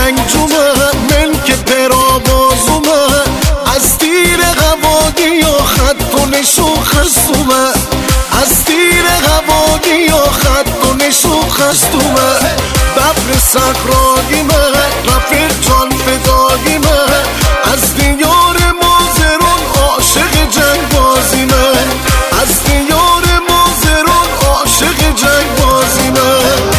جنگجومه من که پرآوازومه از تیر قوادی و خط و نشون خستومه از تیر قوادی و خط و نشون خستومه ببر صخراگیمه رفیق جان فداگیمه از دیار مازرون عاشق جنگ بازیمه از دیار مازرون عاشق جنگ بازیمه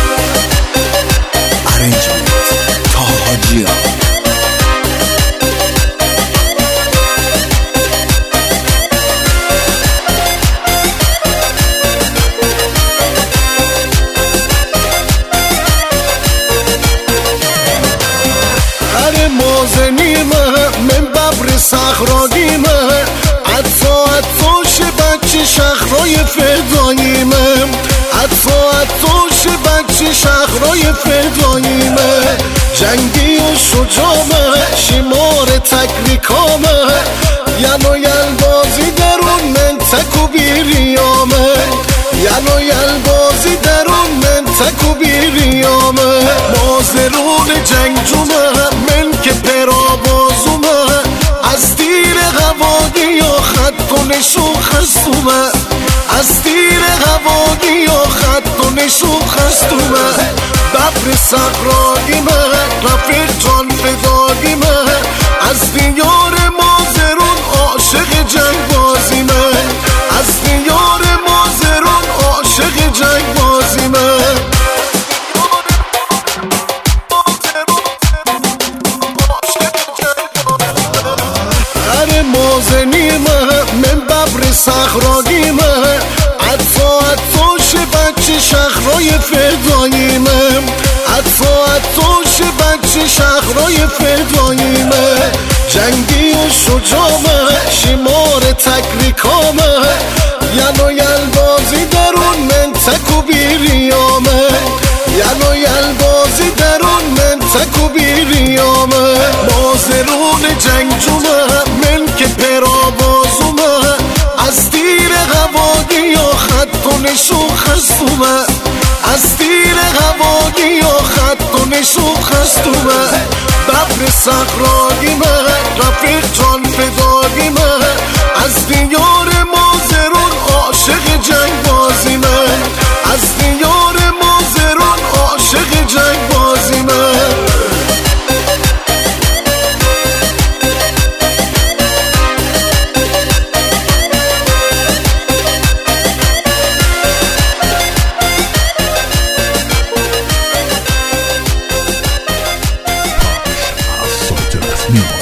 من ببر صخراگیمه عطاش بچه شخرای فداییمه عطاش بچه شخرای فداییمه جنگی و شجامه شمار تکریکامه یلو یلبازی درون من تکو بیریامه یلو یلبازی درون من تکو بیریامه مازرون جنگجومه من که پرآوازومه از تیر قوادی و خط و نشون خستومه از تیر قوادی و خط و نشون خستومه ببر صخراگیمه رفیق جان فداگیمه از دیار مازرون عاشق جنگ بازیمه از دیار مازرون عاشق جنگ بازیمه من ببر صخراگیمه عطاش بچه شخرای فداییمه عطاش بچه شخرای فداییمه جنگی و شجامه شمار تکریکامه یلو یلبازی درون من تکو بیریامه یلو یلبازی درون من تکو بیریامه مازرون جنگجومه من که پرآوازومه از تیر قوادی و خط و نشون خستومه از تیر قوادی و خط و نشون خستومه ببر صخراگیمه رفیق جان فداگیمه از دیار مازرون عاشق جنگ بازیمه از دیار مازرون عاشق جنگ بازیمه Music.